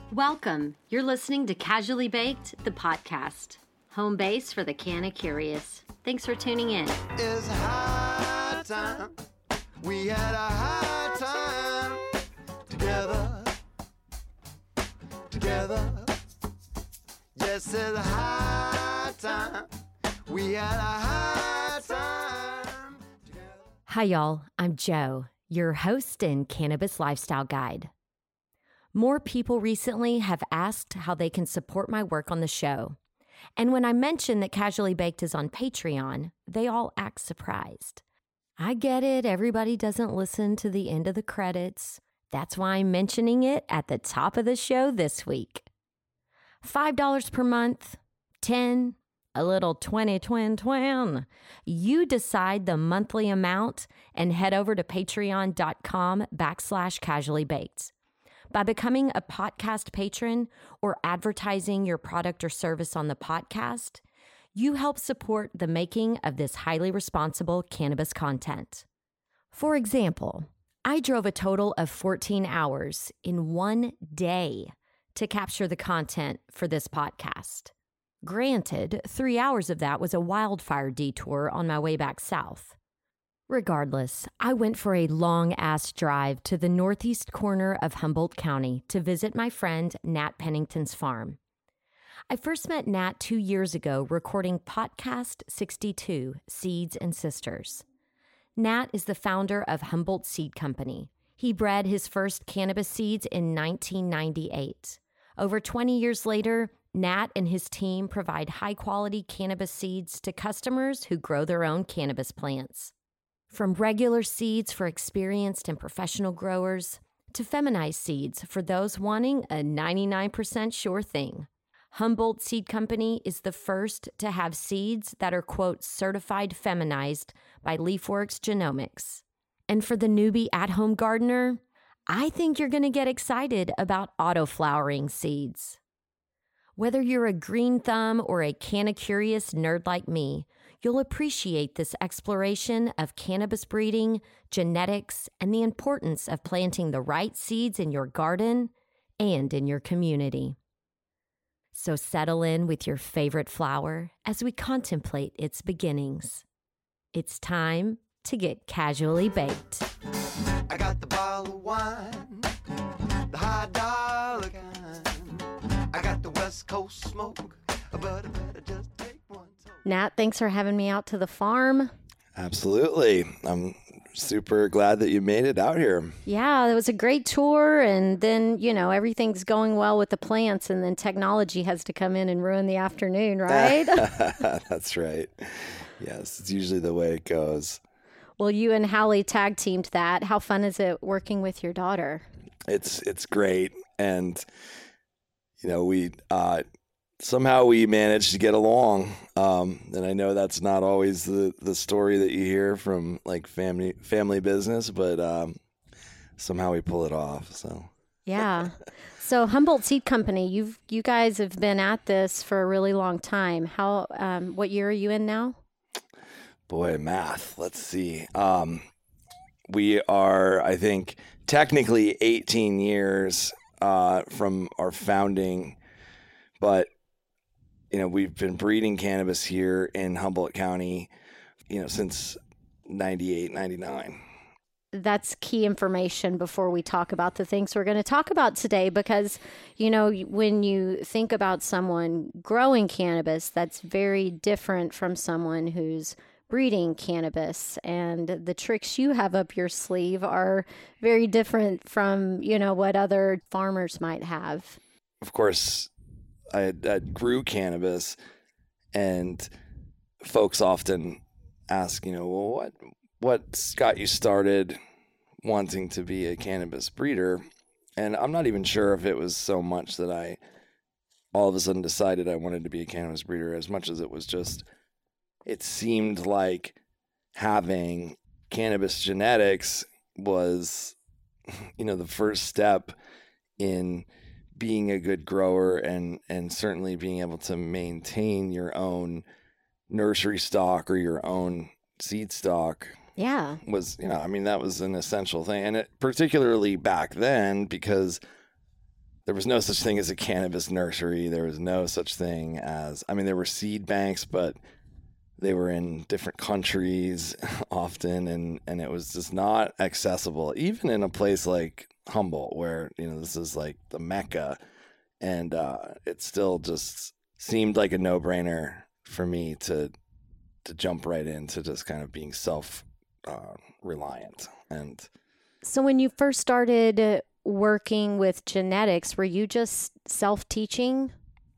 Welcome. You're listening to Casually Baked, the podcast. Home base for the canna curious. Thanks for tuning in. It's high time. We had a high time together. Yes, it's high time. We had a high time together. Hi, y'all. I'm Joe, your host and cannabis lifestyle guide. More people recently have asked how they can support my work on the show. And when I mention that Casually Baked is on Patreon, they all act surprised. I get it. Everybody doesn't listen to the end of the credits. That's why I'm mentioning it at the top of the show this week. $5 per month, 10, a little 20. You decide the monthly amount and head over to patreon.com/casuallybaked. By becoming a podcast patron or advertising your product or service on the podcast, you help support the making of this highly responsible cannabis content. For example, I drove a total of 14 hours in one day to capture the content for this podcast. Granted, 3 hours of that was a wildfire detour on my way back south. Regardless, I went for a long-ass drive to the northeast corner of Humboldt County to visit my friend Nat Pennington's farm. I first met Nat 2 years ago recording Podcast 62, Seeds and Sisters. Nat is the founder of Humboldt Seed Company. He bred his first cannabis seeds in 1998. Over 20 years later, Nat and his team provide high-quality cannabis seeds to customers who grow their own cannabis plants. From regular seeds for experienced and professional growers to feminized seeds for those wanting a 99% sure thing. Humboldt Seed Company is the first to have seeds that are, quote, certified feminized by LeafWorks Genomics. And for the newbie at-home gardener, I think you're going to get excited about auto-flowering seeds. Whether you're a green thumb or a canna-curious nerd like me, you'll appreciate this exploration of cannabis breeding, genetics, and the importance of planting the right seeds in your garden and in your community. So settle in with your favorite flower as we contemplate its beginnings. It's time to get casually baked. I got the bottle of wine, the high dollar kind. I got the West Coast smoke, but I better just take one. Nat, thanks for having me out to the farm. Absolutely. I'm super glad that you made it out here. Yeah, it was a great tour. And then, everything's going well with the plants. And then technology has to come in and ruin the afternoon, right? That's right. Yes, it's usually the way it goes. Well, you and Hallie tag teamed that. How fun is it working with your daughter? It's great. And, we somehow we managed to get along. And I know that's not always the story that you hear from like family business, but somehow we pull it off. So yeah. So Humboldt Seed Company, you guys have been at this for a really long time. How what year are you in now? Boy, math. Let's see. We are, I think, technically 18 years from our founding, but we've been breeding cannabis here in Humboldt County, since 98, 99. That's key information before we talk about the things we're going to talk about today, because, when you think about someone growing cannabis, that's very different from someone who's breeding cannabis, and the tricks you have up your sleeve are very different from, what other farmers might have. Of course, I grew cannabis, and folks often ask, well, what got you started wanting to be a cannabis breeder? And I'm not even sure if it was so much that I all of a sudden decided I wanted to be a cannabis breeder, as much as it was just, it seemed like having cannabis genetics was, the first step in being a good grower and certainly being able to maintain your own nursery stock or your own seed stock. Yeah. Was, that was an essential thing. And particularly back then, because there was no such thing as a cannabis nursery. There was no such thing as, I mean, there were seed banks, but they were in different countries often, and it was just not accessible, even in a place like Humboldt, where, you know, this is like the Mecca, and it still just seemed like a no-brainer for me to jump right into just kind of being self-reliant. And so when you first started working with genetics, were you just self-teaching?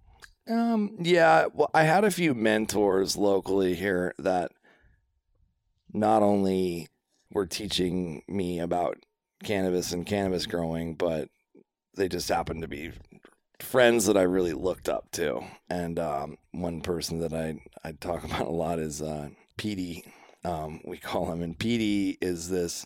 Yeah, well, I had a few mentors locally here that not only were teaching me about cannabis and cannabis growing, but they just happened to be friends that I really looked up to. And one person that I talk about a lot is Petey, we call him. And Petey is this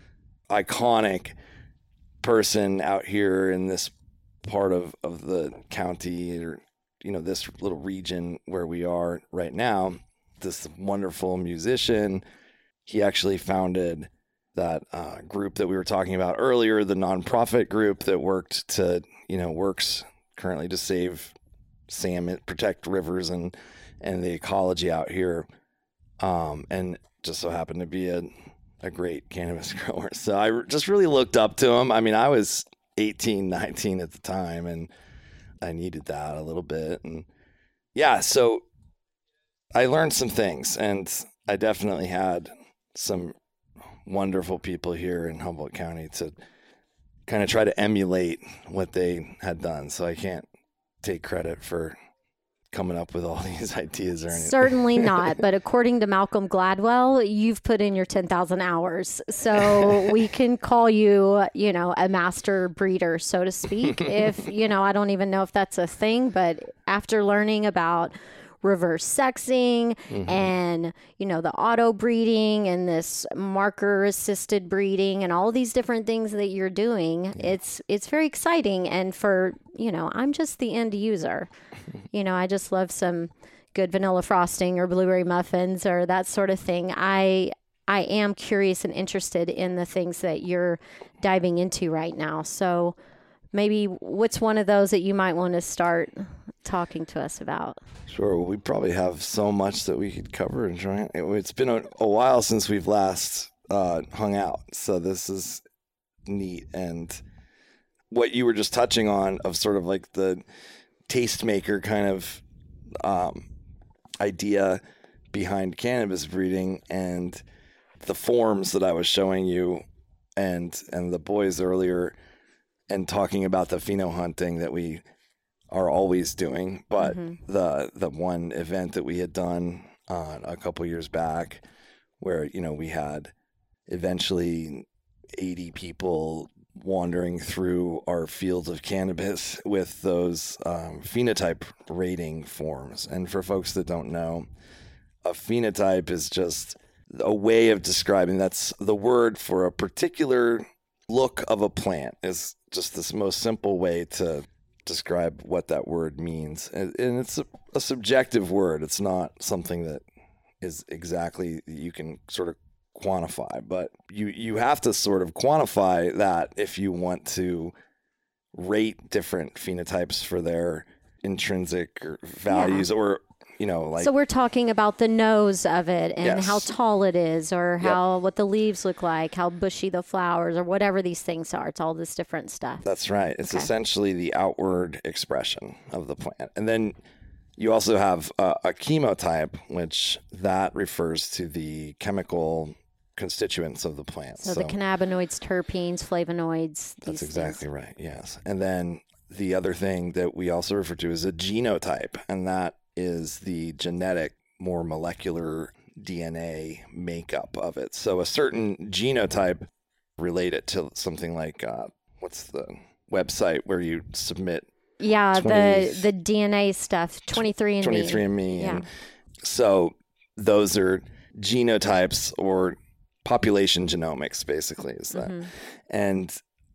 iconic person out here in this part of the county, or, you know, this little region where we are right now. This wonderful musician. He actually founded that group that we were talking about earlier, the nonprofit group that works currently to save salmon, protect rivers and the ecology out here. And just so happened to be a great cannabis grower. So I just really looked up to him. I mean, I was 18, 19 at the time, and I needed that a little bit. And yeah, so I learned some things, and I definitely had some wonderful people here in Humboldt County to kind of try to emulate what they had done. So I can't take credit for coming up with all these ideas or anything. Certainly not. But according to Malcolm Gladwell, you've put in your 10,000 hours. So we can call you, you know, a master breeder, so to speak. If, you know, I don't even know if that's a thing, but after learning about reverse sexing and, you know, the auto breeding and this marker assisted breeding and all these different things that you're doing, it's very exciting. And for, you know, I'm just the end user. You know, I just love some good vanilla frosting or blueberry muffins or that sort of thing. I am curious and interested in the things that you're diving into right now. So maybe what's one of those that you might want to start talking to us about? Sure. Well, we probably have so much that we could cover and try. It's been a while since we've last hung out, so this is neat. And what you were just touching on of sort of like the tastemaker kind of idea behind cannabis breeding and the forms that I was showing you and the boys earlier, and talking about the pheno hunting that we are always doing, but the one event that we had done a couple years back, where, you know, we had eventually 80 people wandering through our fields of cannabis with those phenotype rating forms. And for folks that don't know, a phenotype is just a way of describing, that's the word for a particular look of a plant, is just this most simple way to describe what that word means. And it's a subjective word. It's not something that is exactly, you can sort of quantify, but you have to sort of quantify that if you want to rate different phenotypes for their intrinsic values, or, you know, like. So we're talking about the nose of it and how tall it is, or how what the leaves look like, how bushy the flowers, or whatever these things are. It's all this different stuff. That's right. It's essentially the outward expression of the plant. And then you also have a chemotype, which that refers to the chemical constituents of the plant. So the cannabinoids, terpenes, flavonoids. That's exactly right. Yes. And then the other thing that we also refer to is a genotype, and that is the genetic, more molecular DNA makeup of it. So a certain genotype, relate it to something like, what's the website where you submit? Yeah, the DNA stuff, 23andMe. 23andMe. Yeah. And so those are genotypes, or population genomics, basically, is that. And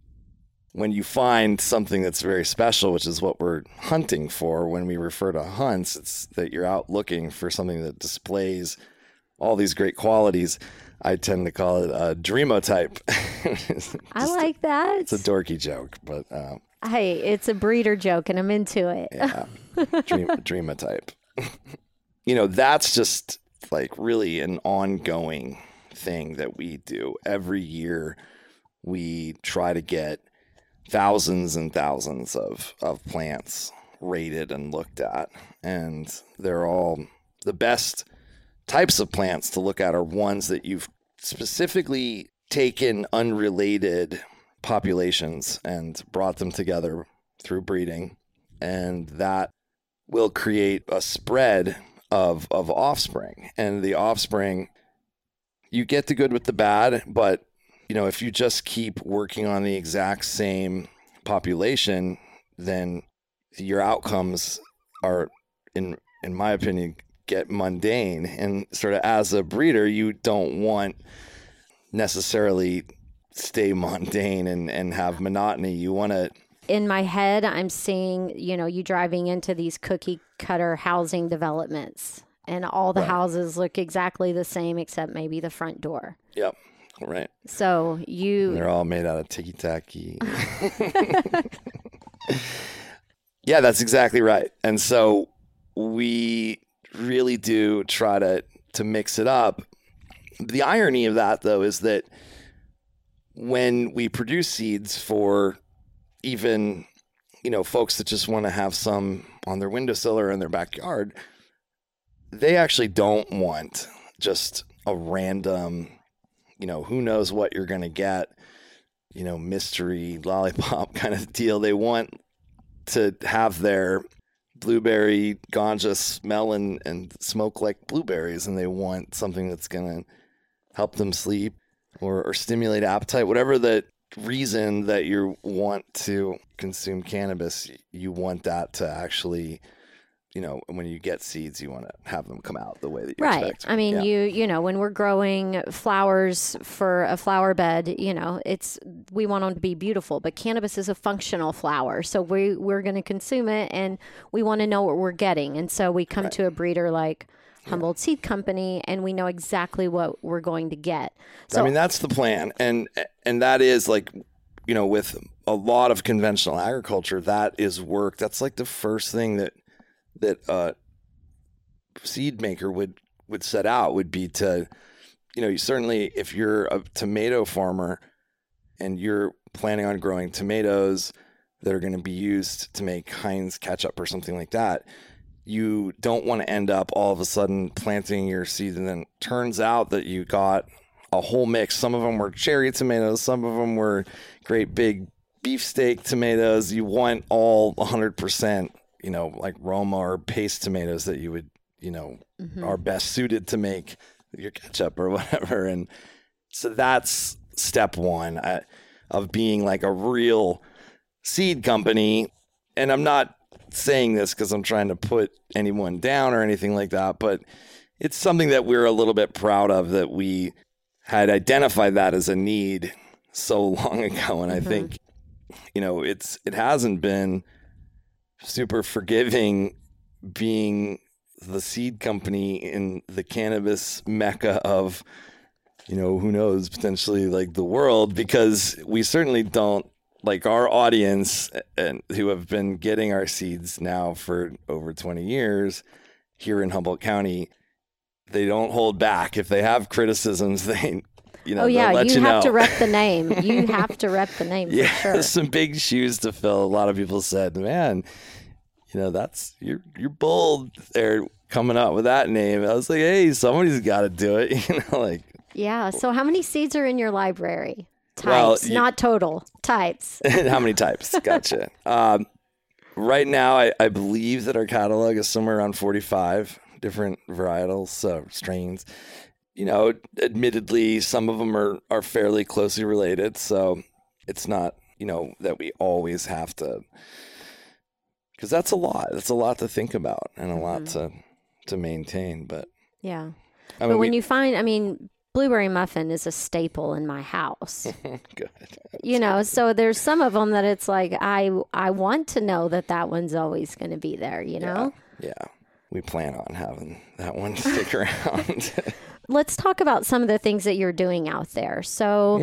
when you find something that's very special, which is what we're hunting for when we refer to hunts, it's that you're out looking for something that displays all these great qualities. I tend to call it a dreamotype. I like that. It's a dorky joke, but Hey, it's a breeder joke, and I'm into it. Yeah, dream type. That's just like really an ongoing thing that we do every year. We try to get thousands and thousands of plants rated and looked at, and they're all the best types of plants to look at are ones that you've specifically taken unrelated populations and brought them together through breeding, and that will create a spread of offspring. And the offspring, you get the good with the bad, but if you just keep working on the exact same population, then your outcomes are, in my opinion, get mundane. And sort of as a breeder, you don't want necessarily stay mundane and have monotony. You want to. In my head, I'm seeing, you driving into these cookie cutter housing developments, and all the houses look exactly the same except maybe the front door. Yep. Right. So they're all made out of ticky-tacky. Yeah, that's exactly right. And so we really do try to mix it up. The irony of that, though, is that when we produce seeds for even, folks that just want to have some on their windowsill or in their backyard, they actually don't want just a random, who knows what you're going to get, mystery lollipop kind of deal. They want to have their blueberry ganja smell and smoke like blueberries, and they want something that's going to help them sleep or stimulate appetite, whatever the reason that you want to consume cannabis. You want that to actually, when you get seeds, you want to have them come out the way that you expect. I mean, when we're growing flowers for a flower bed, we want them to be beautiful, but cannabis is a functional flower. So we're going to consume it, and we want to know what we're getting. And so we come to a breeder like Humboldt Seed Company, and we know exactly what we're going to get. So, I mean, that's the plan. And that is like, with a lot of conventional agriculture, that is work. That's like the first thing that a seed maker would set out would be to, you certainly, if you're a tomato farmer and you're planning on growing tomatoes that are going to be used to make Heinz ketchup or something like that, you don't want to end up all of a sudden planting your seed and then turns out that you got a whole mix. Some of them were cherry tomatoes, some of them were great big beefsteak tomatoes. You want all 100%, like Roma or paste tomatoes that you would, are best suited to make your ketchup or whatever. And so that's step one of being like a real seed company. And I'm not saying this because I'm trying to put anyone down or anything like that, but it's something that we're a little bit proud of, that we had identified that as a need so long ago. And I think, it hasn't been super forgiving being the seed company in the cannabis mecca of, who knows, potentially like the world, because we certainly don't, like our audience and who have been getting our seeds now for over 20 years here in Humboldt County, they don't hold back. If they have criticisms, they, you have to rep the name. You have to rep the name for sure. Some big shoes to fill. A lot of people said, man, that's you're bold there coming up with that name. I was like, hey, somebody's got to do it. Yeah. So how many seeds are in your library? Types, not total. Types. How many types? Gotcha. Right now, I believe that our catalog is somewhere around 45 different varietals, so strains. Admittedly, some of them are fairly closely related, so it's not, that we always have to, because that's a lot. That's a lot to think about and a lot to maintain. But yeah. But when you find, blueberry muffin is a staple in my house. Good. So there's some of them that it's like, I want to know that one's always going to be there, Yeah. we plan on having that one stick around. Let's talk about some of the things that you're doing out there. So,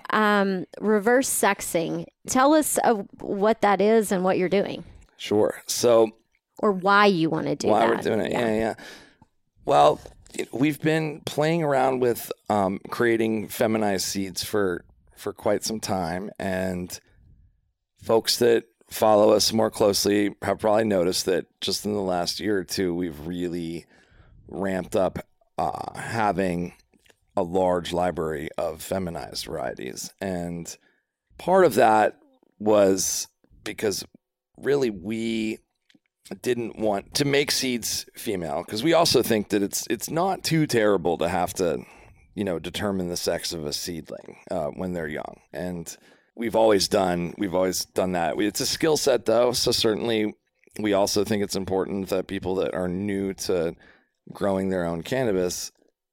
reverse sexing. Tell us what that is and what you're doing. Sure. So, or why you want to do why that. we're doing it. Yeah. Well, we've been playing around with creating feminized seeds for quite some time, and folks that follow us more closely have probably noticed that just in the last year or two, we've really ramped up having a large library of feminized varieties. And part of that was because really we didn't want to make seeds female, because we also think that it's not too terrible to have to, determine the sex of a seedling when they're young. And we've always done that. It's a skill set though. So certainly we also think it's important that people that are new to growing their own cannabis,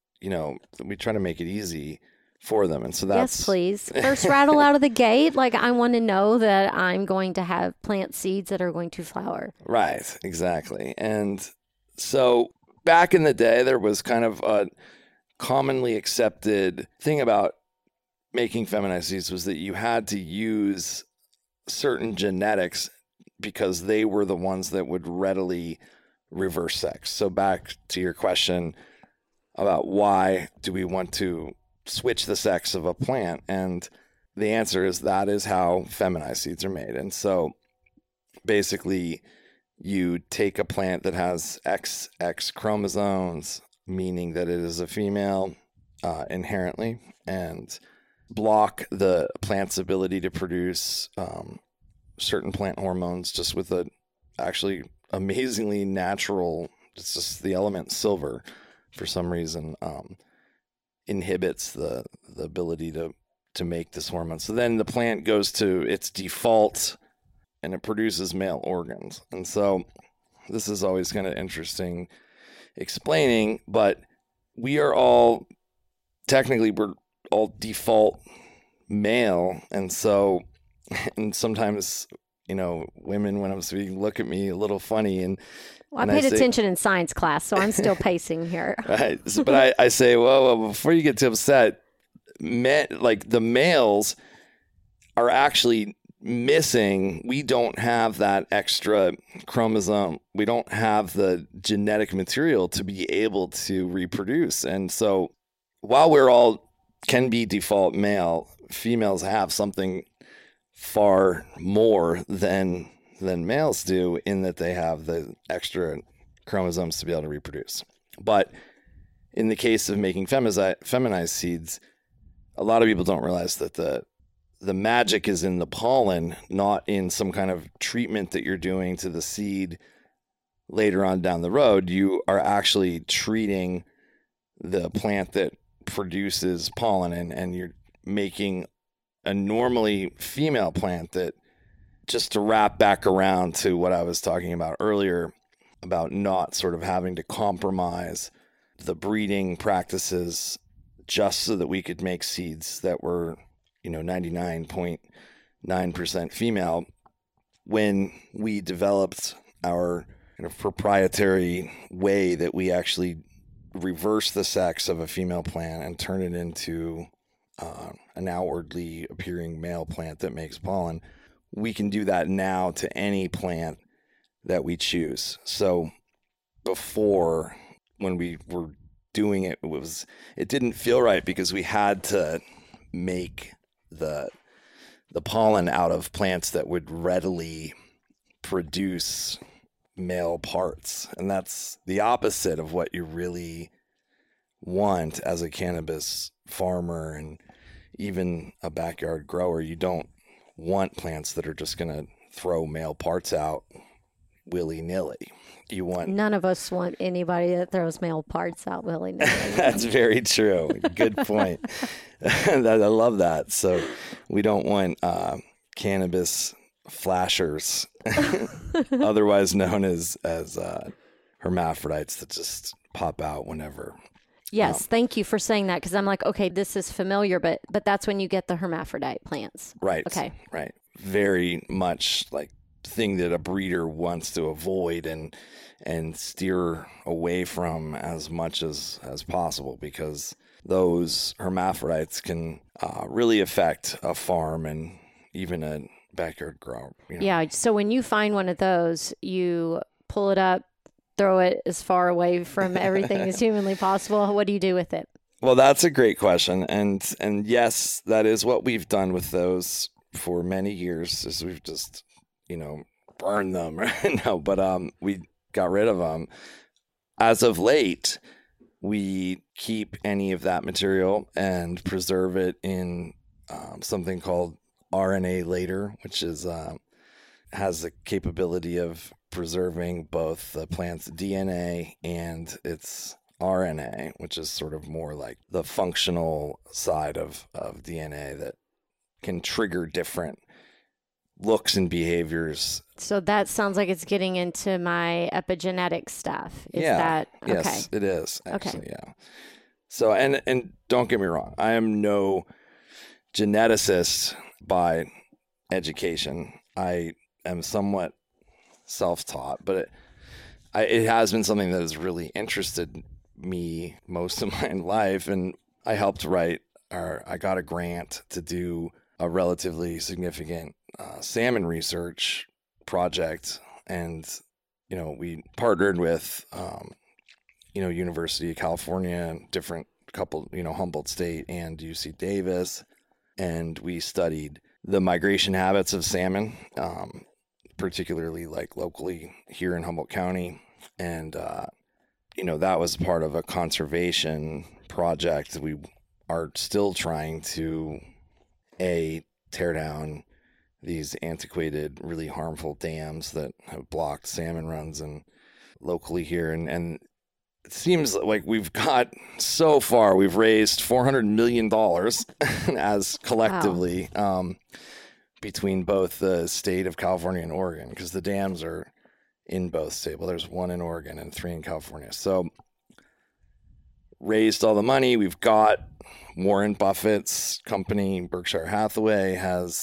we try to make it easy for them. And so that's... Yes, please. First rattle out of the gate. Like, I want to know that I'm going to have plant seeds that are going to flower. Right, exactly. And so back in the day, there was kind of a commonly accepted thing about making feminized seeds was that you had to use certain genetics because they were the ones that would readily reverse sex. So back to your question about why do we want to switch the sex of a plant, and the answer is that is how feminized seeds are made. And so basically you take a plant that has XX chromosomes, meaning that it is a female inherently, and block the plant's ability to produce certain plant hormones just with a actually amazingly natural, it's just the element silver for some reason inhibits the ability to make this hormone. So then the plant goes to its default and it produces male organs. And so this is always kind of interesting explaining, but we're all default male. And so, and sometimes, women, when I'm speaking, look at me a little funny. And I paid attention in science class, so I'm still pacing here. Right. But I say, well, before you get too upset, the males are actually missing. We don't have that extra chromosome. We don't have the genetic material to be able to reproduce. And so while we're all can be default male, females have something far more than males do, in that they have the extra chromosomes to be able to reproduce. But in the case of making feminized seeds, a lot of people don't realize that the magic is in the pollen, not in some kind of treatment that you're doing to the seed later on down the road. You are actually treating the plant that produces pollen, and you're making a normally female plant that, just to wrap back around to what I was talking about earlier about not sort of having to compromise the breeding practices just so that we could make seeds that were, 99.9% female. When we developed our kind of proprietary way that we actually reverse the sex of a female plant and turn it into an outwardly appearing male plant that makes pollen, we can do that now to any plant that we choose. So before, when we were doing it, it didn't feel right because we had to make the pollen out of plants that would readily produce male parts. And that's the opposite of what you really want as a cannabis farmer and even a backyard grower. You don't want plants that are just going to throw male parts out willy-nilly. None of us want anybody that throws male parts out willy-nilly. That's very true. Good point. I love that. So we don't want cannabis flashers, otherwise known as hermaphrodites, that just pop out whenever. Yes, thank you for saying that, because I'm like, okay, this is familiar, but that's when you get the hermaphrodite plants. Right. Okay. Right. Very much like thing that a breeder wants to avoid and steer away from as much as possible, because those hermaphrodites can really affect a farm and even a backyard grow. Yeah. So when you find one of those, you pull it up, throw it as far away from everything as humanly possible. What do you do with it? Well, that's a great question. And yes, that is what we've done with those for many years, is we've just, burned them. No, but we got rid of them. As of late, we keep any of that material and preserve it in something called RNA later, which is has the capability of preserving both the plant's DNA and its RNA, which is sort of more like the functional side of DNA that can trigger different looks and behaviors. So that sounds like it's getting into my epigenetic stuff. Is that okay? Yes, it is actually. Okay. Yeah. So and don't get me wrong, I am no geneticist by education. I am somewhat self-taught, but it has been something that has really interested me most of my life. And I helped I got a grant to do a relatively significant salmon research project. And, we partnered with, University of California and different couple, Humboldt State and UC Davis. And we studied the migration habits of salmon, particularly like locally here in Humboldt County. And, that was part of a conservation project. We are still trying to, tear down these antiquated, really harmful dams that have blocked salmon runs and locally here. And it seems like we've got so far, we've raised $400 million as collectively between both the state of California and Oregon, because the dams are in both states. Well, there's one in Oregon and 3 in California. So raised all the money. We've got Warren Buffett's company, Berkshire Hathaway,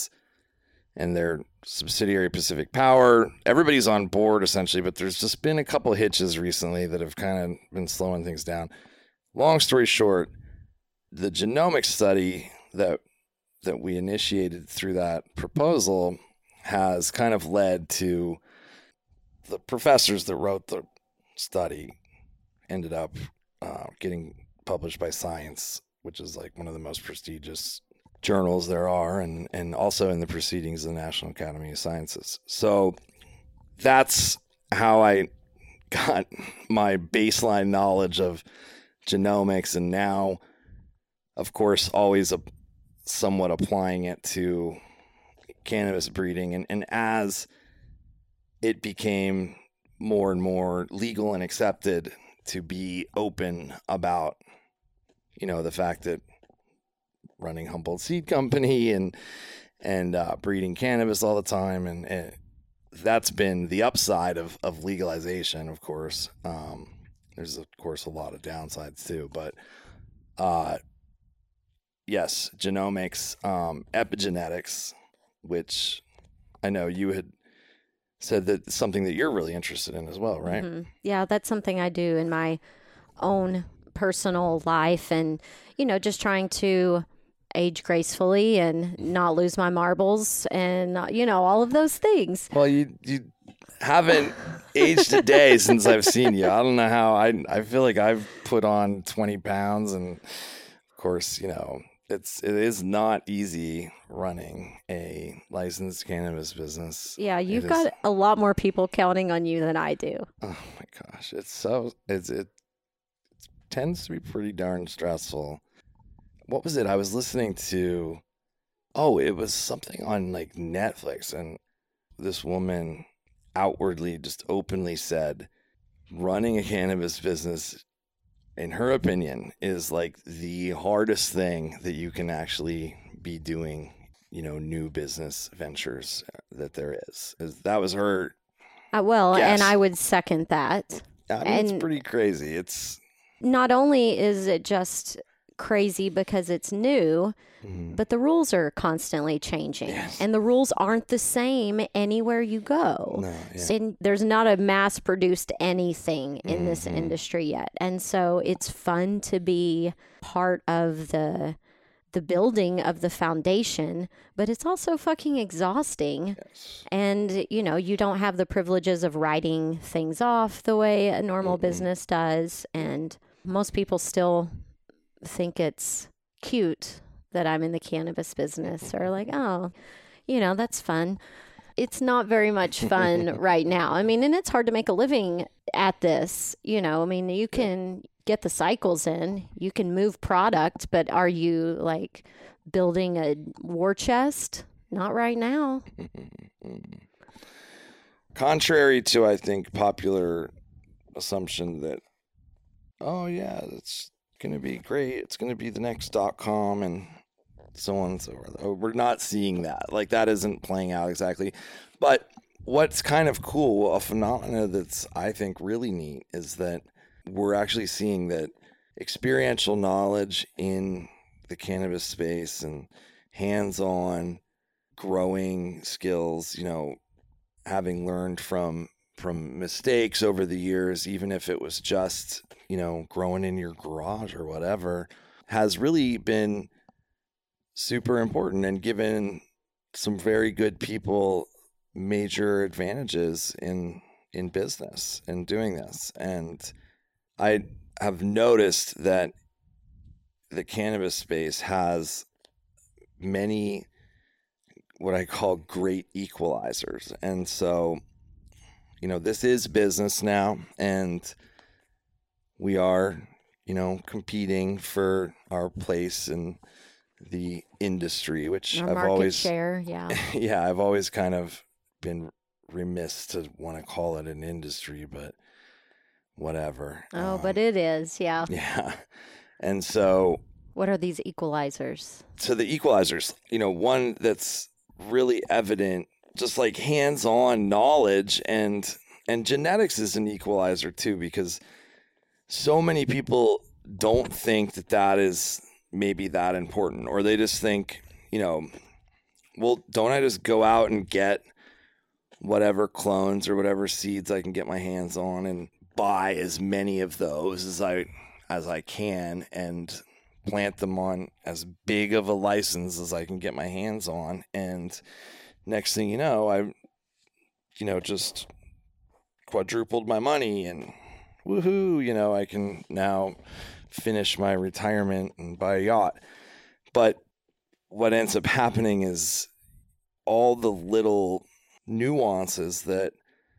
and their subsidiary Pacific Power. Everybody's on board essentially, but there's just been a couple of hitches recently that have kind of been slowing things down. Long story short, the genomics study that we initiated through that proposal has kind of led to the professors that wrote the study ended up getting published by Science, which is like one of the most prestigious journals there are, and also in the proceedings of the National Academy of Sciences. So that's how I got my baseline knowledge of genomics, and now, of course, always somewhat applying it to cannabis breeding. And as it became more and more legal and accepted to be open about, the fact that running Humboldt Seed Company and breeding cannabis all the time, and that's been the upside of legalization. Of course, there's of course a lot of downsides too, but yes, genomics, epigenetics, which I know you had said that something that you're really interested in as well, right? Mm-hmm. Yeah, that's something I do in my own personal life, and just trying to age gracefully and not lose my marbles, and all of those things. Well, you haven't aged a day since I've seen you. I don't know how. I feel like I've put on 20 pounds, and of course, it is not easy running a licensed cannabis business. Yeah, you've got a lot more people counting on you than I do. Oh my gosh, it tends to be pretty darn stressful. What was it? I was listening to, it was something on like Netflix, and this woman outwardly, just openly said, running a cannabis business, in her opinion, is like the hardest thing that you can actually be doing, new business ventures that there is. That was her guess. And I would second that. I mean, it's pretty crazy. It's not only is it just crazy because it's new, but the rules are constantly changing. Yes. And the rules aren't the same anywhere you go. No, yeah. So there's not a mass-produced anything in this industry yet. And so it's fun to be part of the building of the foundation, but it's also fucking exhausting. Yes. And, you know, you don't have the privileges of writing things off the way a normal business does. And most people still think it's cute that I'm in the cannabis business, or like, oh, you know, that's fun. It's not very much fun right now. I mean, and it's hard to make a living at this. You know, I mean, you can get the cycles in, you can move product, but are you like building a war chest? Not right now. Contrary to, I think, popular assumption that, oh yeah, it's going to be great, it's going to be the next .com and so on and so forth. We're not seeing that. Like, that isn't playing out exactly. But what's kind of cool, a phenomena that's, I think, really neat, is that we're actually seeing that experiential knowledge in the cannabis space and hands-on growing skills, you know, having learned from mistakes over the years, even if it was just, you know, growing in your garage or whatever, has really been super important and given some very good people major advantages in business and doing this. And I have noticed that the cannabis space has many what I call great equalizers. And so, you know, this is business now, and we are, you know, competing for our place in the industry, which Our I've market always share, yeah. yeah, I've always kind of been remiss to want to call it an industry, but whatever. Oh, but it is, yeah. Yeah. And so What are these equalizers? to the equalizers, you know, one that's really evident, just like hands-on knowledge, and genetics is an equalizer too, because so many people don't think that is maybe that important, or they just think, you know, well, don't I just go out and get whatever clones or whatever seeds I can get my hands on and buy as many of those as I can and plant them on as big of a license as I can get my hands on. And next thing you know, I, you know, just quadrupled my money and woohoo, you know, I can now finish my retirement and buy a yacht. But what ends up happening is all the little nuances that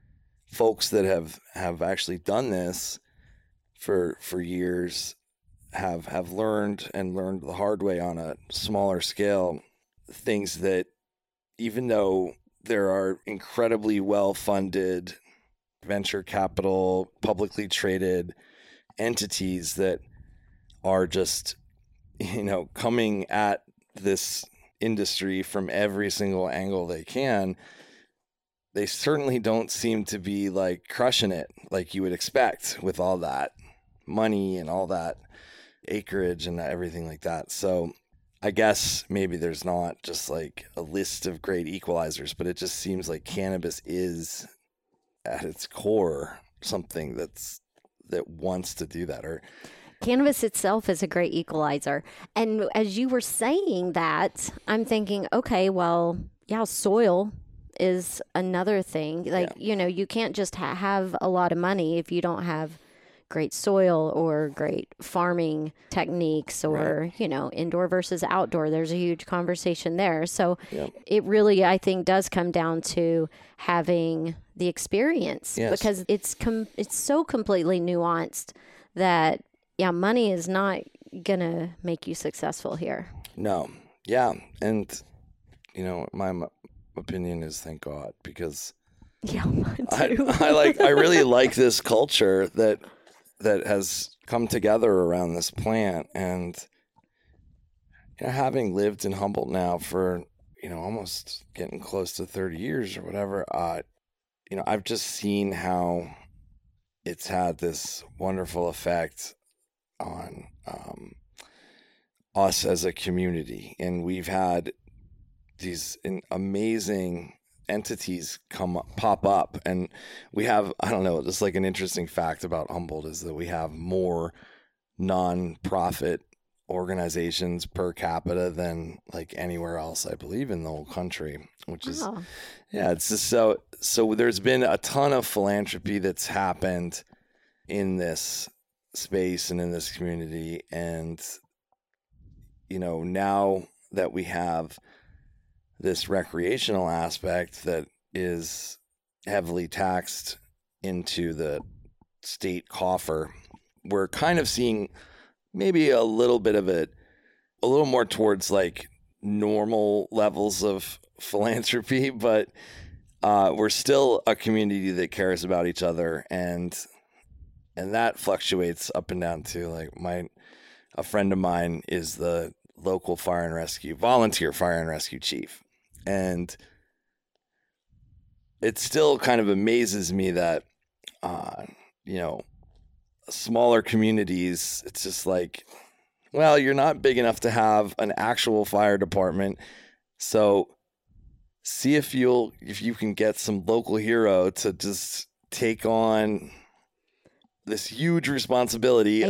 folks that have actually done this for years have learned the hard way on a smaller scale, things that even though there are incredibly well-funded venture capital, publicly traded entities that are just, you know, coming at this industry from every single angle they can, they certainly don't seem to be like crushing it like you would expect with all that money and all that acreage and everything like that. So I guess maybe there's not just like a list of great equalizers, but it just seems like cannabis is at its core something that wants to do that. Or Cannabis itself is a great equalizer. And as you were saying that, I'm thinking, okay, well, yeah, soil is another thing. Like, you know, you can't just have a lot of money if you don't have great soil or great farming techniques or, you know, indoor versus outdoor. There's a huge conversation there. So it really, I think, does come down to having the experience because it's so completely nuanced that, yeah, money is not going to make you successful here. No. Yeah. And, you know, my opinion is thank God, because I really like this culture that has come together around this plant. And, you know, having lived in Humboldt now for, you know, almost getting close to 30 years or whatever, you know, I've just seen how it's had this wonderful effect on us as a community. And we've had these amazing entities pop up, and we have, I don't know, just like an interesting fact about Humboldt is that we have more non-profit organizations per capita than like anywhere else, I believe, in the whole country, which is, yeah, it's just so there's been a ton of philanthropy that's happened in this space and in this community. And, you know, now that we have this recreational aspect that is heavily taxed into the state coffer, we're kind of seeing maybe a little bit of it, a little more towards like normal levels of philanthropy, but we're still a community that cares about each other, and that fluctuates up and down too. Like a friend of mine is the local volunteer fire and rescue chief, and it still kind of amazes me that you know, smaller communities, it's just like, well, you're not big enough to have an actual fire department, so see if you can get some local hero to just take on this huge responsibility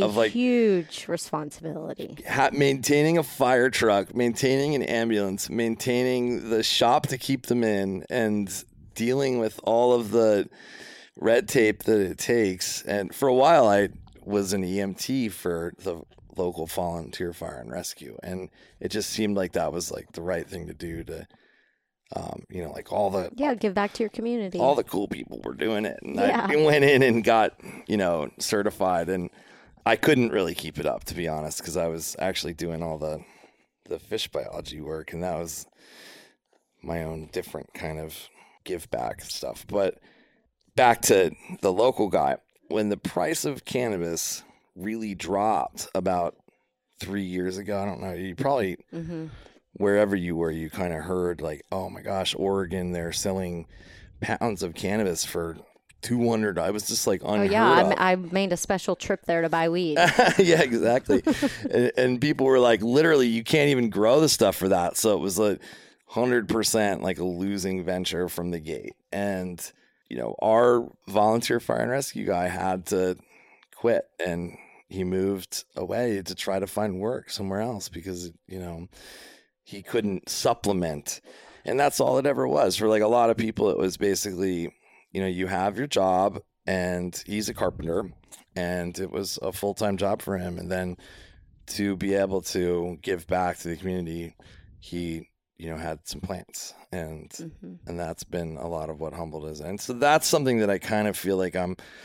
maintaining a fire truck, maintaining an ambulance, maintaining the shop to keep them in, and dealing with all of the red tape that it takes. And for a while I was an EMT for the local volunteer fire and rescue, and it just seemed like that was like the right thing to do to you know, like give back to your community. All the cool people were doing it, and I went in and got, you know, certified, and I couldn't really keep it up, to be honest, because I was actually doing all the fish biology work, and that was my own different kind of give back stuff. But back to the local guy, when the price of cannabis really dropped about 3 years ago, I don't know, you probably wherever you were, you kind of heard like, oh my gosh, Oregon, they're selling pounds of cannabis for $200. I was just like unheard of. I made a special trip there to buy weed. Yeah, exactly. and people were like, literally, you can't even grow the stuff for that. So it was like 100% like a losing venture from the gate. And, you know, our volunteer fire and rescue guy had to quit, and he moved away to try to find work somewhere else because, you know, he couldn't supplement. And that's all it ever was. For like a lot of people, it was basically, you know, you have your job, and he's a carpenter, and it was a full-time job for him. And then to be able to give back to the community, he, you know, had some plants, and that's been a lot of what Humboldt is. And so that's something that I kind of feel like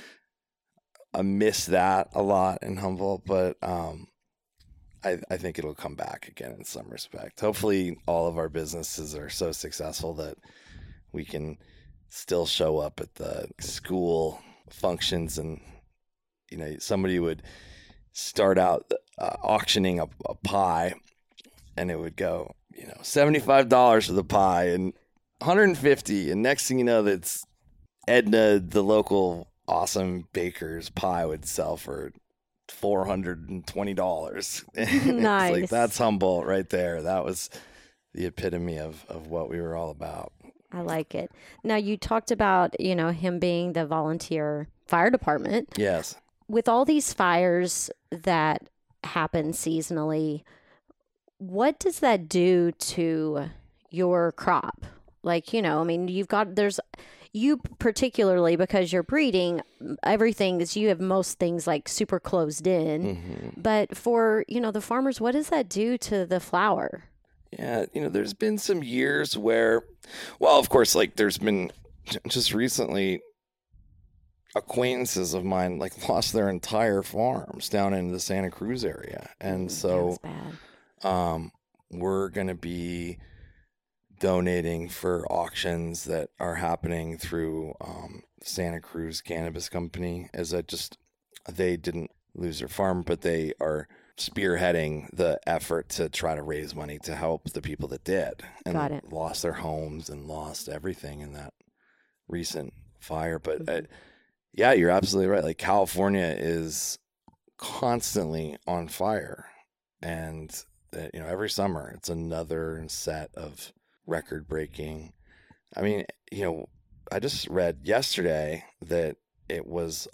I miss that a lot in Humboldt, but I think it'll come back again in some respect. Hopefully all of our businesses are so successful that we can still show up at the school functions, and, you know, somebody would start out auctioning a pie, and it would go, you know, $75 for the pie and $150. And next thing you know, that's Edna, the local awesome baker's pie, would sell for $420. Nice. It's like, that's Humboldt right there. That was the epitome of what we were all about. I like it. Now, you talked about, you know, him being the volunteer fire department. Yes. With all these fires that happen seasonally, what does that do to your crop? Like, you know, I mean, you particularly, because you're breeding, you have most things like super closed in. But for, you know, the farmers, what does that do to the flower? Yeah, you know, there's been some years where, well, of course, like there's been just recently acquaintances of mine like lost their entire farms down in the Santa Cruz area. And so we're going to be donating for auctions that are happening through Santa Cruz Cannabis Company. They didn't lose their farm, but they are spearheading the effort to try to raise money to help the people that did and lost their homes and lost everything in that recent fire. But yeah, you're absolutely right. Like, California is constantly on fire, and that, every summer it's another set of record breaking. I mean, I just read yesterday that it was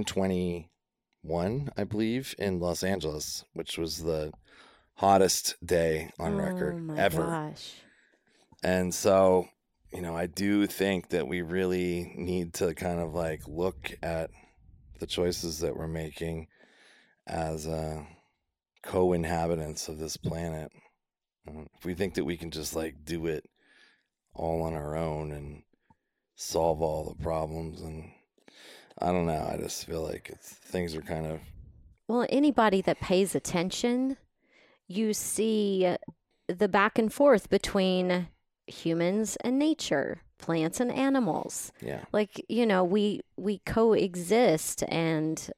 121, I believe, in Los Angeles, which was the hottest day on record ever. Gosh. And so, I do think that we really need to kind of like look at the choices that we're making as co-inhabitants of this planet. If we think that we can just like do it all on our own and solve all the problems, and I don't know, I just feel like things are kind of... Well, anybody that pays attention, you see the back and forth between humans and nature, plants and animals. Yeah. Like, we coexist, and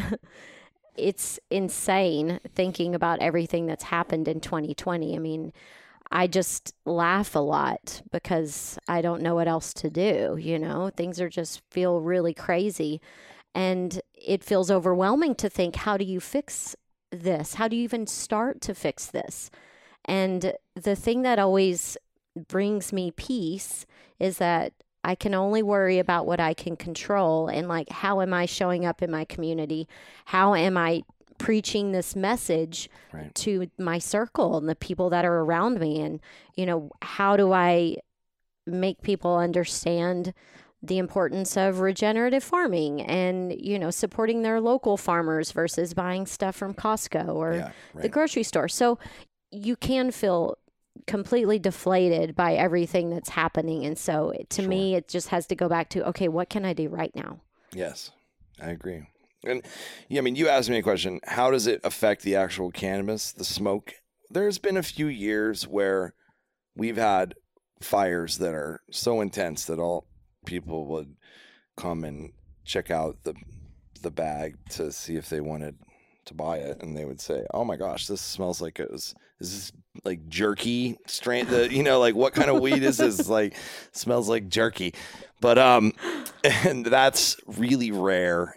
it's insane thinking about everything that's happened in 2020. I mean, I just laugh a lot because I don't know what else to do. Things just feel really crazy, and it feels overwhelming to think, how do you fix this? How do you even start to fix this? And the thing that always brings me peace is that I can only worry about what I can control, and like, how am I showing up in my community? How am I preaching this message to my circle and the people that are around me? And, how do I make people understand the importance of regenerative farming and, supporting their local farmers versus buying stuff from Costco or the grocery store? So you can feel completely deflated by everything that's happening. And so to me, it just has to go back to, okay, what can I do right now? Yes, I agree. And I mean, you asked me a question, how does it affect the actual cannabis, the smoke? There's been a few years where we've had fires that are so intense that all people would come and check out the bag to see if they wanted to buy it, and they would say, "Oh my gosh, this smells like is this like jerky strain? Like what kind of weed is this? Like smells like jerky." But and that's really rare,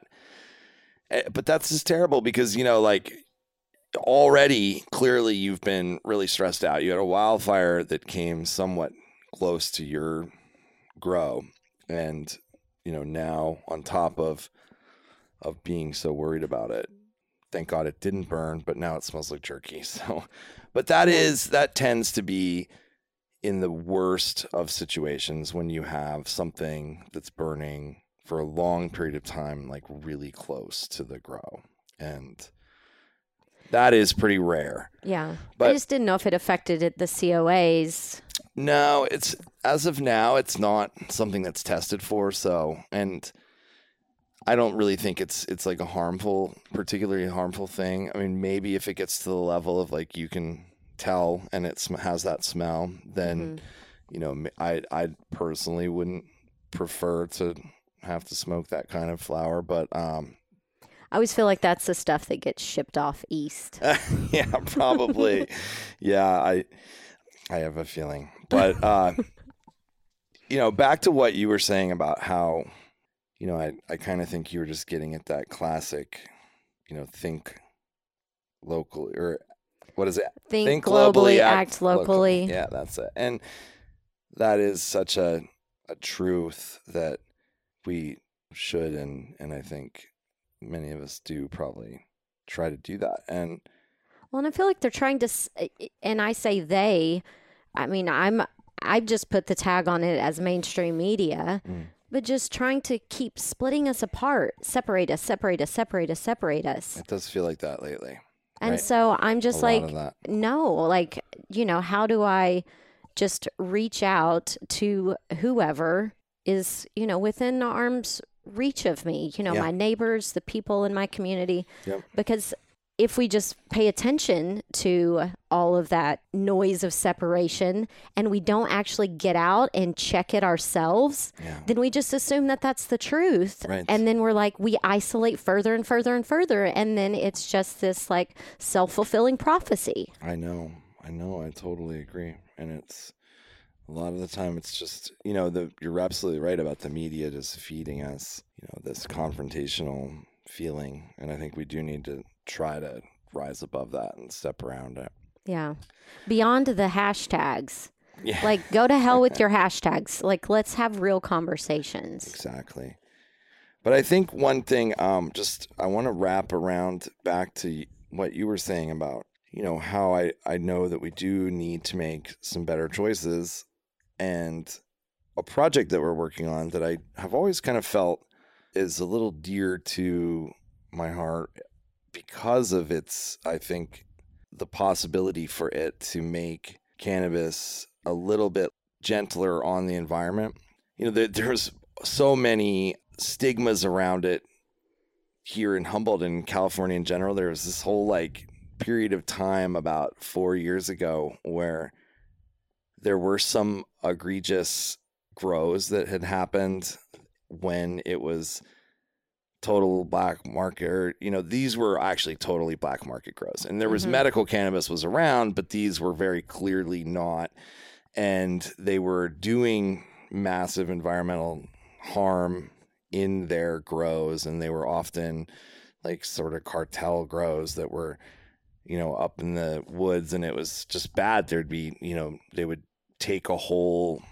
but that's just terrible because like already clearly you've been really stressed out. You had a wildfire that came somewhat close to your grow, and now on top of being so worried about it, thank God it didn't burn, but now it smells like jerky. So, but that tends to be in the worst of situations when you have something that's burning for a long period of time, like really close to the grow. And that is pretty rare. Yeah. But I just didn't know if it affected the COAs. No, as of now, it's not something that's tested for. So, and I don't really think it's like a particularly harmful thing. I mean, maybe if it gets to the level of like you can tell and it has that smell, then I personally wouldn't prefer to have to smoke that kind of flower. But I always feel like that's the stuff that gets shipped off east. Yeah, probably. Yeah, I have a feeling. But back to what you were saying about how I kind of think you were just getting at that classic, think locally, or what is it? Think globally, act locally. Yeah, that's it. And that is such a truth that we should, and I think many of us do probably try to do that. And I feel like they're trying to, and I say they, I mean, I've just put the tag on it as mainstream media. But just trying to keep splitting us apart, separate us. It does feel like that lately. And right? So I'm just like, no, like, how do I just reach out to whoever is, within arm's reach of me, my neighbors, the people in my community, because if we just pay attention to all of that noise of separation and we don't actually get out and check it ourselves, then we just assume that that's the truth. Right. And then we're like, we isolate further and further and further. And then it's just this like self-fulfilling prophecy. I know. I totally agree. And it's a lot of the time it's just, you're absolutely right about the media just feeding us, this confrontational feeling. And I think we do need to try to rise above that and step around it. Yeah. Beyond the hashtags. Yeah. Like, go to hell with your hashtags. Like, let's have real conversations. Exactly. But I think one thing, I want to wrap around back to what you were saying about, how I know that we do need to make some better choices, and a project that we're working on that I have always kind of felt is a little dear to my heart because of its, I think, the possibility for it to make cannabis a little bit gentler on the environment. There's so many stigmas around it here in Humboldt and California in general. There was this whole period of time about 4 years ago where there were some egregious grows that had happened when it was total black market, or, these were actually totally black market grows. And there was medical cannabis was around, but these were very clearly not. And they were doing massive environmental harm in their grows. And they were often sort of cartel grows that were, up in the woods, and it was just bad. There'd be, they would take a whole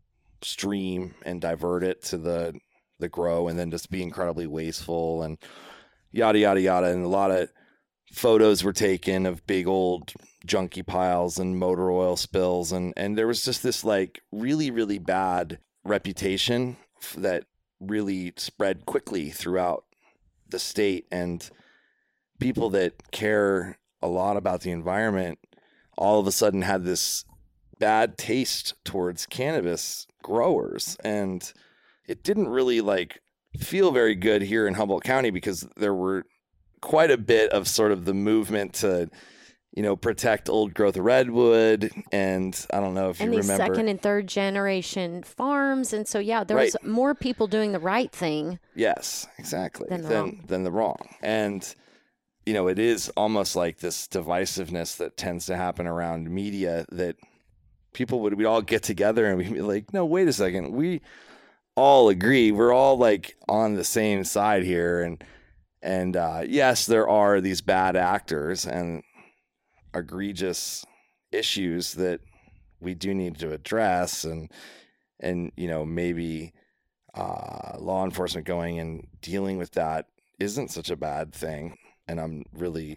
stream and divert it to the grow, and then just be incredibly wasteful and yada yada yada. And a lot of photos were taken of big old junkie piles and motor oil spills, and there was just this really really bad reputation that really spread quickly throughout the state. And people that care a lot about the environment all of a sudden had this bad taste towards cannabis growers, and it didn't really feel very good here in Humboldt County, because there were quite a bit of sort of the movement to, protect old growth redwood. And I don't know if you remember. And these second and third generation farms. And so, yeah, there was more people doing the right thing. Yes, exactly. Than the wrong. And, it is almost like this divisiveness that tends to happen around media, that we'd all get together and we'd be like, no, wait a second. We all agree. We're all on the same side here. And yes, there are these bad actors and egregious issues that we do need to address, and maybe law enforcement going and dealing with that isn't such a bad thing. And I'm really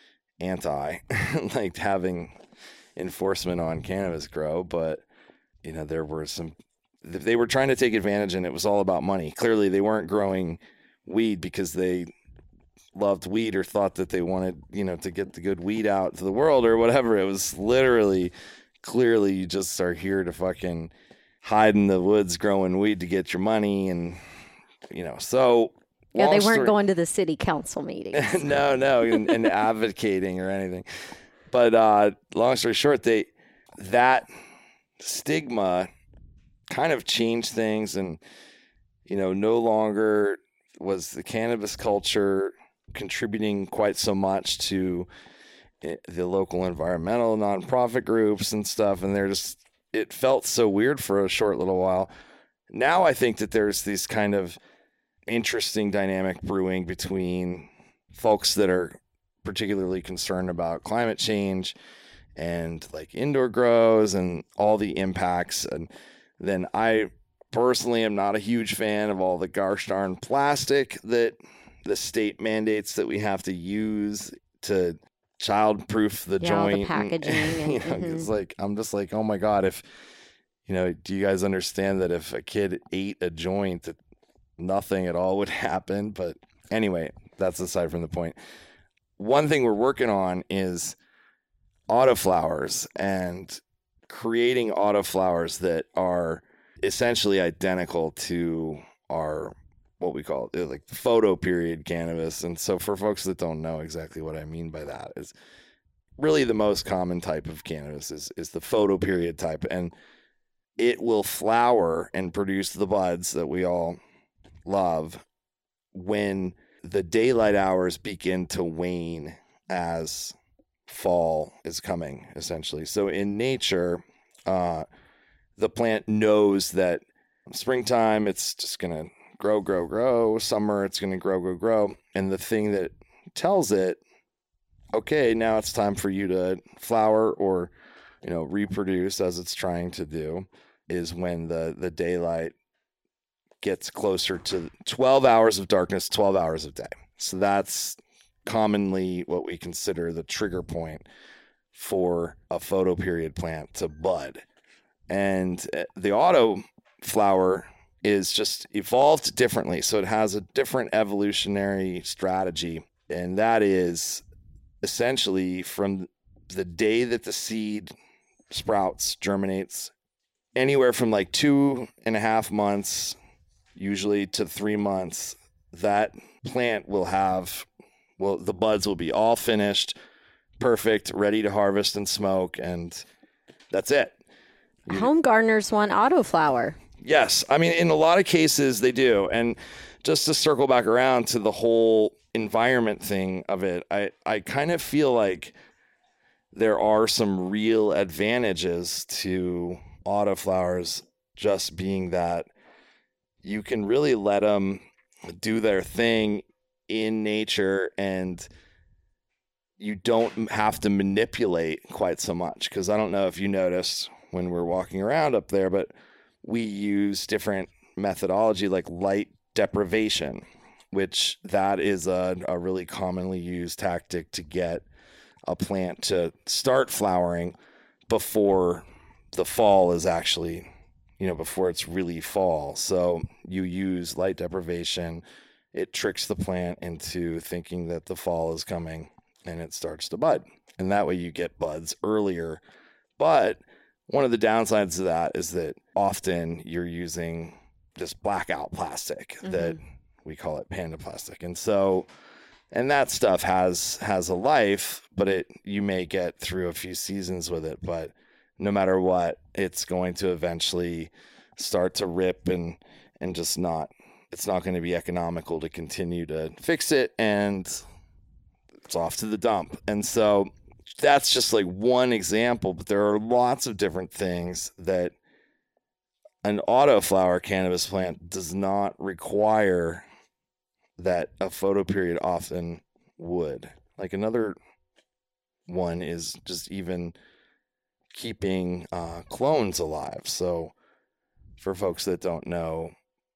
anti having enforcement on cannabis grow, but there were they were trying to take advantage, and it was all about money. Clearly they weren't growing weed because they loved weed or thought that they wanted, to get the good weed out to the world or whatever. It was literally, clearly, you just are here to fucking hide in the woods growing weed to get your money. And, so. Yeah, they weren't going to the city council meetings. No, and advocating or anything. But long story short, that stigma kind of changed things, and, no longer was the cannabis culture contributing quite so much to the local environmental nonprofit groups and stuff. And it felt so weird for a short little while. Now I think that there's these kind of interesting dynamic brewing between folks that are particularly concerned about climate change and indoor grows and all the impacts. And then I personally am not a huge fan of all the gosh darn plastic that the state mandates that we have to use to child-proof the joint. The packaging. It's I'm just oh my God, if, do you guys understand that if a kid ate a joint that nothing at all would happen? But anyway, that's aside from the point. One thing we're working on is autoflowers, and creating autoflowers that are essentially identical to our, what we call photo period cannabis. And so for folks that don't know exactly what I mean by that, is really the most common type of cannabis is the photo period type. And it will flower and produce the buds that we all love when the daylight hours begin to wane as fall is coming, essentially. So in nature, the plant knows that springtime, it's just going to grow. Summer, it's going to grow. And the thing that tells it, okay, now it's time for you to flower or, reproduce as it's trying to do, is when the daylight gets closer to 12 hours of darkness, 12 hours of day. So that's commonly what we consider the trigger point for a photoperiod plant to bud. And the auto flower is just evolved differently. So it has a different evolutionary strategy. And that is essentially from the day that the seed sprouts, germinates, anywhere from like 2.5 months, usually to 3 months, that plant will have, the buds will be all finished, perfect, ready to harvest and smoke. And that's it. Home gardeners want autoflower. Yes. I mean, in a lot of cases they do. And just to circle back around to the whole environment thing of it, I kind of feel like there are some real advantages to autoflowers, just being that you can really let them do their thing in nature and you don't have to manipulate quite so much. Because I don't know if you noticed when we're walking around up there, but we use different methodology like light deprivation, which that is a really commonly used tactic to get a plant to start flowering before the fall is actually, before it's really fall. So you use light deprivation. It tricks the plant into thinking that the fall is coming and it starts to bud. And that way you get buds earlier. But one of the downsides of that is that often you're using this blackout plastic that we call it panda plastic. And that stuff has a life, but you may get through a few seasons with it, but no matter what, it's going to eventually start to rip and just it's not going to be economical to continue to fix it, and it's off to the dump. And so that's just like one example, but there are lots of different things that an autoflower cannabis plant does not require that a photoperiod often would. Like another one is just even keeping clones alive. So for folks that don't know,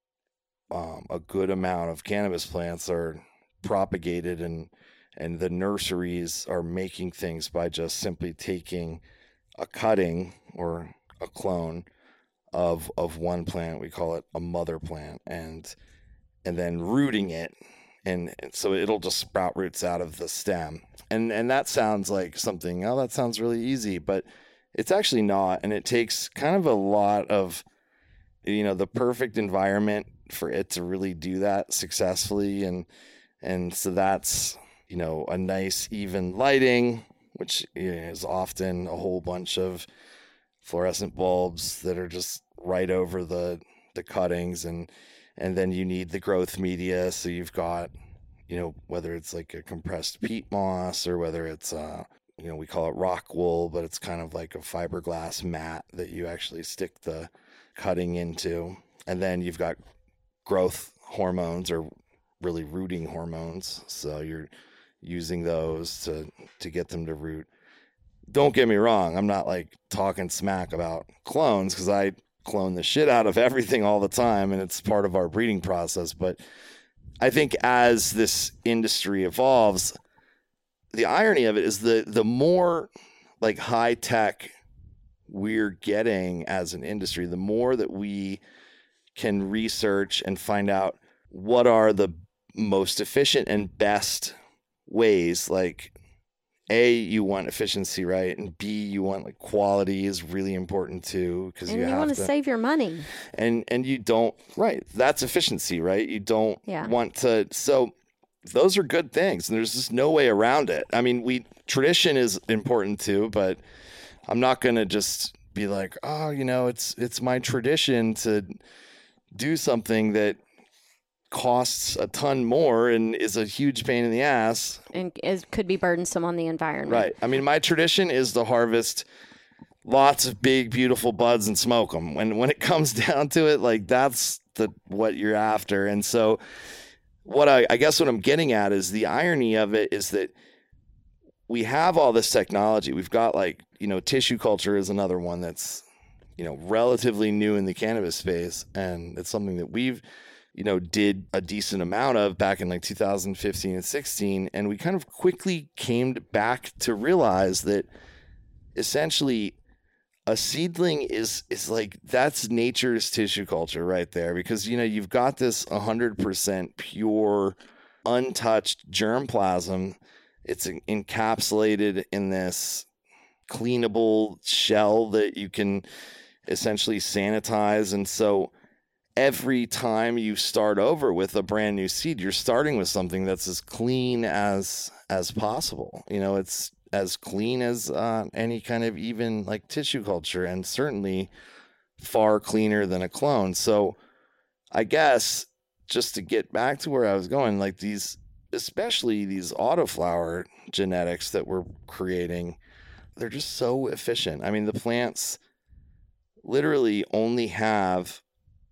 a good amount of cannabis plants are propagated and the nurseries are making things by just simply taking a cutting or a clone of one plant. We call it a mother plant, and then rooting it, and so it'll just sprout roots out of the stem. And that sounds like something, that sounds really easy, but it's actually not. And it takes kind of a lot of, the perfect environment for it to really do that successfully. And so that's, a nice even lighting, which is often a whole bunch of fluorescent bulbs that are just right over the cuttings. And then you need the growth media. So you've got, whether it's like a compressed peat moss or whether it's, we call it rock wool, but it's kind of like a fiberglass mat that you actually stick the cutting into. And then you've got growth hormones, or really rooting hormones. So you're using those to get them to root. Don't get me wrong. I'm not like talking smack about clones, because I clone the shit out of everything all the time, and it's part of our breeding process. But I think as this industry evolves, the irony of it is the more like high tech we're getting as an industry, the more that we can research and find out what are the most efficient and best ways. Like, A, you want efficiency, right? And B, you want like quality is really important too, because you want to save your money. And you don't, right? That's efficiency, right? You don't want to. So those are good things, and there's just no way around it. I mean, tradition is important too, but I'm not gonna just be like, it's my tradition to do something that costs a ton more and is a huge pain in the ass. And it could be burdensome on the environment. Right. I mean, my tradition is to harvest lots of big, beautiful buds and smoke them. When it comes down to it, like that's what you're after. And so I guess what I'm getting at is the irony of it is that we have all this technology. We've got tissue culture is another one that's, relatively new in the cannabis space. And it's something that we've, did a decent amount of back in 2015 and 16. And we kind of quickly came back to realize that essentially a seedling is that's nature's tissue culture right there, because, you've got this 100% pure, untouched germplasm. It's encapsulated in this cleanable shell that you can essentially sanitize. And so every time you start over with a brand new seed, you're starting with something that's as clean as possible. It's as clean as any kind of even tissue culture, and certainly far cleaner than a clone. So I guess just to get back to where I was going, especially these autoflower genetics that we're creating, they're just so efficient. I mean, the plants literally only have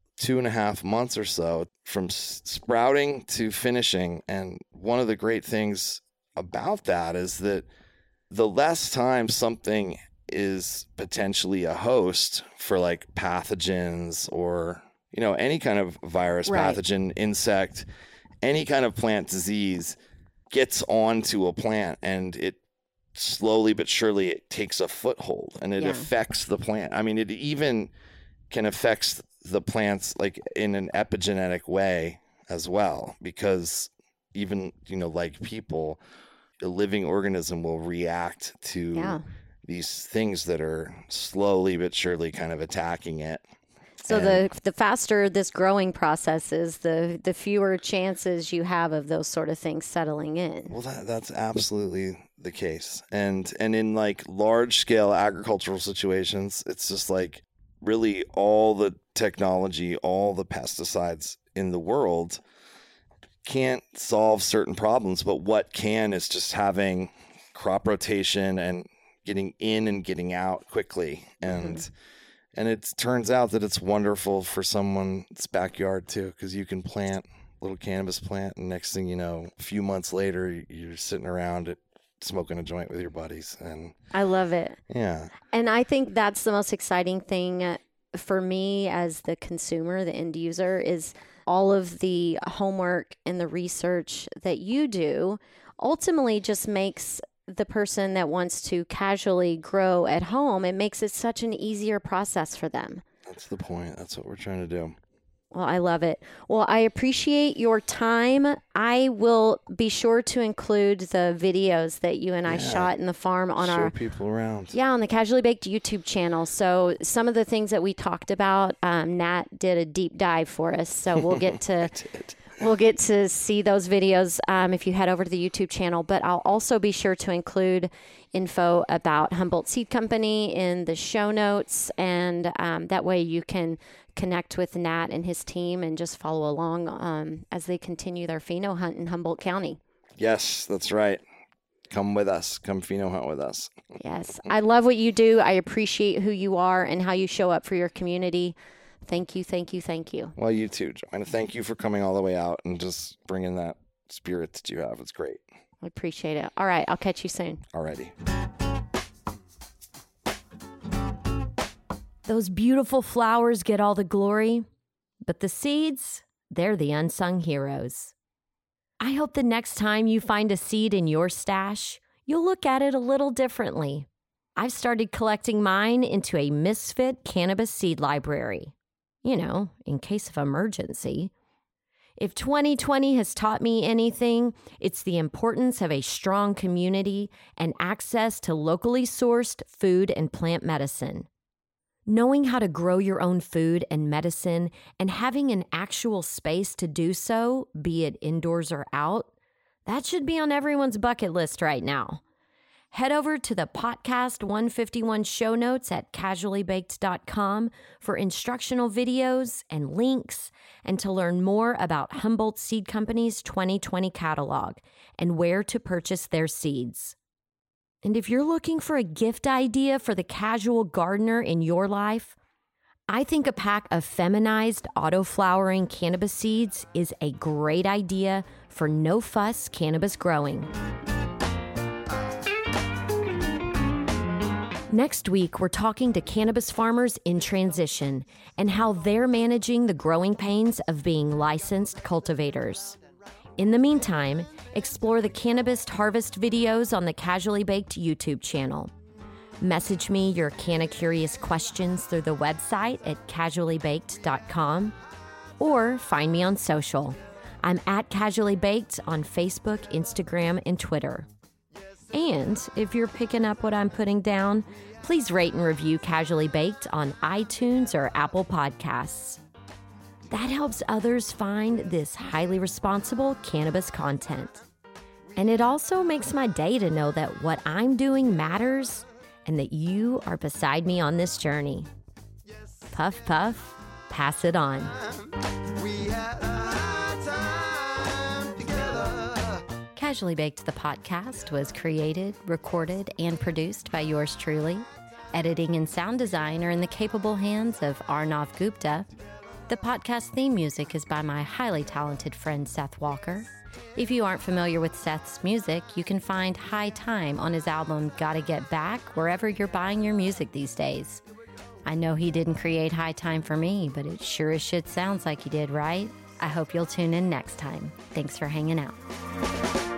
2.5 months or so from sprouting to finishing. And one of the great things about that is that the less time something is potentially a host for pathogens or, any kind of virus, right, pathogen, insect, any kind of plant disease gets onto a plant, and it slowly but surely it takes a foothold, and it affects the plant. I mean, it even can affect the plants in an epigenetic way as well, because even, like people, a living organism will react to these things that are slowly but surely kind of attacking it. So the faster this growing process is, the fewer chances you have of those sort of things settling in. Well, that's absolutely the case. And in large scale agricultural situations, it's just really all the technology, all the pesticides in the world can't solve certain problems, but what can is just having crop rotation and getting in and getting out quickly. And and it turns out that it's wonderful for someone's backyard too, because you can plant a little cannabis plant, and next thing you know, a few months later, you're sitting around smoking a joint with your buddies. And I love it. Yeah. And I think that's the most exciting thing for me as the consumer, the end user, is all of the homework and the research that you do ultimately just makes the person that wants to casually grow at home, it makes it such an easier process for them. That's the point. That's what we're trying to do. Well, I love it. Well, I appreciate your time. I will be sure to include the videos that you and I shot in the farm on Show people around. Yeah, on the Casually Baked YouTube channel. So some of the things that we talked about, Nat did a deep dive for us. So we'll get to we'll get to see those videos if you head over to the YouTube channel. But I'll also be sure to include info about Humboldt Seed Company in the show notes, and that way you can connect with Nat and his team and just follow along as they continue their pheno hunt in Humboldt County. Yes, that's right. Come with us. Come pheno hunt with us. Yes. I love what you do. I appreciate who you are and how you show up for your community. Thank you, thank you, thank you. Well, you too, Joanna. Thank you for coming all the way out and just bringing that spirit that you have. It's great. I appreciate it. All right. I'll catch you soon. Alrighty. Those beautiful flowers get all the glory, but the seeds, they're the unsung heroes. I hope the next time you find a seed in your stash, you'll look at it a little differently. I've started collecting mine into a Misfit cannabis seed library. In case of emergency. If 2020 has taught me anything, it's the importance of a strong community and access to locally sourced food and plant medicine. Knowing how to grow your own food and medicine and having an actual space to do so, be it indoors or out, that should be on everyone's bucket list right now. Head over to the Podcast 151 show notes at casuallybaked.com for instructional videos and links, and to learn more about Humboldt Seed Company's 2020 catalog and where to purchase their seeds. And if you're looking for a gift idea for the casual gardener in your life, I think a pack of feminized auto-flowering cannabis seeds is a great idea for no-fuss cannabis growing. Next week, we're talking to cannabis farmers in transition and how they're managing the growing pains of being licensed cultivators. In the meantime, explore the cannabis harvest videos on the Casually Baked YouTube channel. Message me your Canna Curious questions through the website at casuallybaked.com or find me on social. I'm at Casually Baked on Facebook, Instagram, and Twitter. And if you're picking up what I'm putting down, please rate and review Casually Baked on iTunes or Apple Podcasts. That helps others find this highly responsible cannabis content. And it also makes my day to know that what I'm doing matters and that you are beside me on this journey. Puff, puff, pass it on. We had a time together. Casually Baked, the podcast, was created, recorded, and produced by yours truly. Editing and sound design are in the capable hands of Arnav Gupta. The podcast theme music is by my highly talented friend Seth Walker. If you aren't familiar with Seth's music, you can find High Time on his album Gotta Get Back wherever you're buying your music these days. I know he didn't create High Time for me, but it sure as shit sounds like he did, right? I hope you'll tune in next time. Thanks for hanging out.